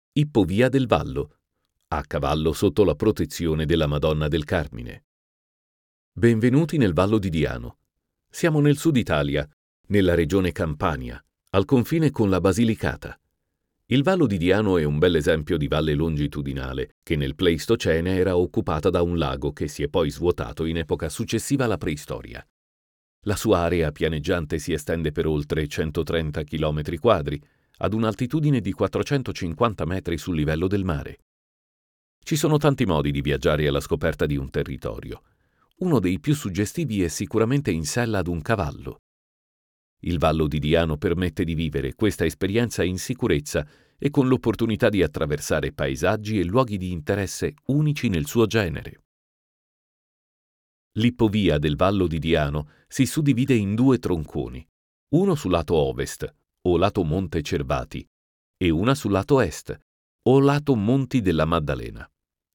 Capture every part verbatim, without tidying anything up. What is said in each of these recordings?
Ippovia del Vallo, a cavallo sotto la protezione della Madonna del Carmine. Benvenuti nel Vallo di Diano. Siamo nel sud Italia, nella regione Campania, al confine con la Basilicata. Il Vallo di Diano è un bel esempio di valle longitudinale che nel Pleistocene era occupata da un lago che si è poi svuotato in epoca successiva alla preistoria. La sua area pianeggiante si estende per oltre centotrenta chilometri quadri, ad un'altitudine di quattrocentocinquanta metri sul livello del mare. Ci sono tanti modi di viaggiare alla scoperta di un territorio. Uno dei più suggestivi è sicuramente in sella ad un cavallo. Il Vallo di Diano permette di vivere questa esperienza in sicurezza e con l'opportunità di attraversare paesaggi e luoghi di interesse unici nel suo genere. L'Ippovia del Vallo di Diano si suddivide in due tronconi, uno sul lato ovest, o lato Monte Cervati, e una sul lato est, o lato Monti della Maddalena.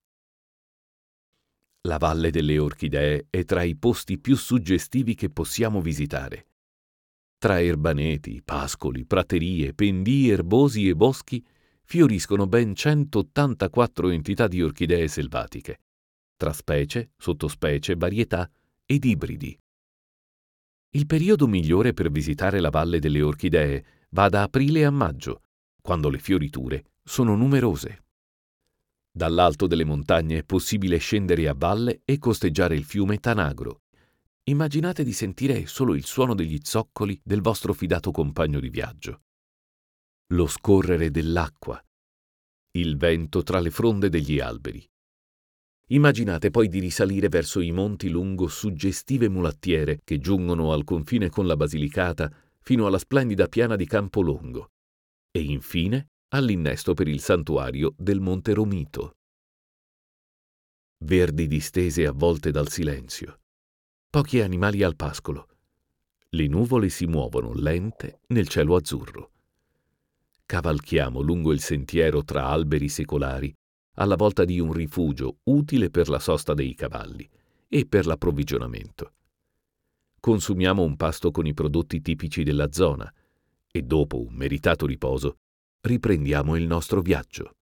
La Valle delle Orchidee è tra i posti più suggestivi che possiamo visitare. Tra erbaneti, pascoli, praterie, pendii erbosi e boschi fioriscono ben centottantaquattro entità di orchidee selvatiche, tra specie, sottospecie, varietà ed ibridi. Il periodo migliore per visitare la Valle delle Orchidee va da aprile a maggio, quando le fioriture sono numerose. Dall'alto delle montagne è possibile scendere a valle e costeggiare il fiume Tanagro. Immaginate di sentire solo il suono degli zoccoli del vostro fidato compagno di viaggio. Lo scorrere dell'acqua. Il vento tra le fronde degli alberi. Immaginate poi di risalire verso i monti lungo suggestive mulattiere che giungono al confine con la Basilicata fino alla splendida piana di Campolongo e infine all'innesto per il santuario del Monte Romito. Verdi distese avvolte dal silenzio. Pochi animali al pascolo. Le nuvole si muovono lente nel cielo azzurro. Cavalchiamo lungo il sentiero tra alberi secolari, alla volta di un rifugio utile per la sosta dei cavalli e per l'approvvigionamento. Consumiamo un pasto con i prodotti tipici della zona e dopo un meritato riposo riprendiamo il nostro viaggio.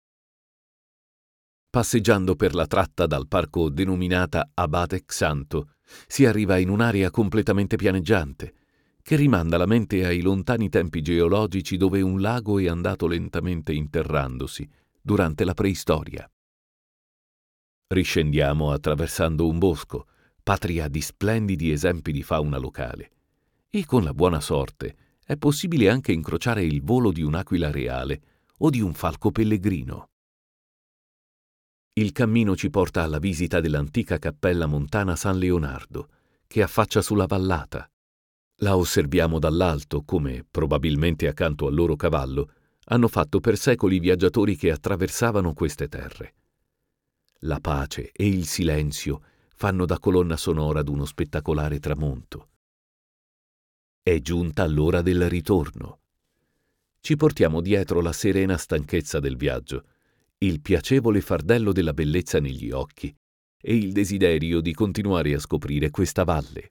Passeggiando per la tratta dal parco denominata Abate Xanto, si arriva in un'area completamente pianeggiante, che rimanda la mente ai lontani tempi geologici dove un lago è andato lentamente interrandosi durante la preistoria. Riscendiamo attraversando un bosco, patria di splendidi esempi di fauna locale, e con la buona sorte è possibile anche incrociare il volo di un'aquila reale o di un falco pellegrino. Il cammino ci porta alla visita dell'antica cappella montana San Leonardo, che affaccia sulla vallata. La osserviamo dall'alto come, probabilmente accanto al loro cavallo, hanno fatto per secoli i viaggiatori che attraversavano queste terre. La pace e il silenzio fanno da colonna sonora ad uno spettacolare tramonto. È giunta l'ora del ritorno. Ci portiamo dietro la serena stanchezza del viaggio, il piacevole fardello della bellezza negli occhi e il desiderio di continuare a scoprire questa valle.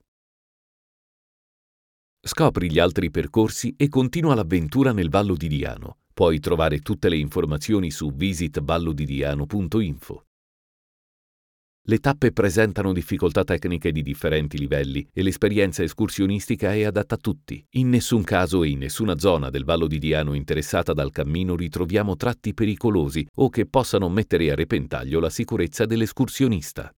Scopri gli altri percorsi e continua l'avventura nel Vallo di Diano. Puoi trovare tutte le informazioni su visit vallodidiano punto info. Le tappe presentano difficoltà tecniche di differenti livelli e l'esperienza escursionistica è adatta a tutti. In nessun caso e in nessuna zona del Vallo di Diano interessata dal cammino ritroviamo tratti pericolosi o che possano mettere a repentaglio la sicurezza dell'escursionista.